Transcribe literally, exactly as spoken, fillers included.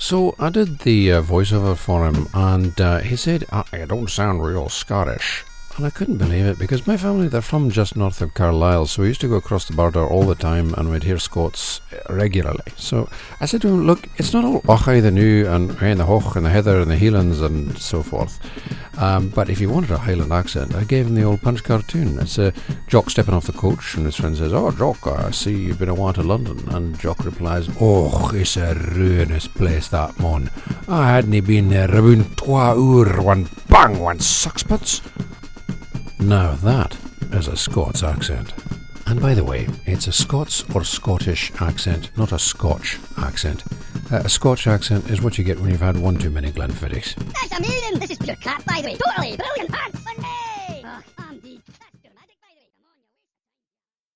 So I did the uh, voiceover for him, and uh, he said, I, I don't sound real Scottish. And I couldn't believe it, because my family, they're from just north of Carlisle, so we used to go across the border all the time, and we'd hear Scots regularly. So I said to him, look, it's not all Ochai the New, and Hey and the Hoch, and the Heather, and the Heelans, and so forth. Um, but if you wanted a Highland accent, I gave him the old Punch cartoon. It's a uh, Jock stepping off the coach, and his friend says, oh, Jock, I see you've been a while to London. And Jock replies, oh, it's a ruinous place, that, mon. I hadn't been there about twa hour, one bang, one sixpence. Now that is a Scots accent. And by the way, it's a Scots or Scottish accent, not a Scotch accent. Uh, a Scotch accent is what you get when you've had one too many Glenfiddichs. That's amazing! This is pure crap, by the way. Totally brilliant, pants!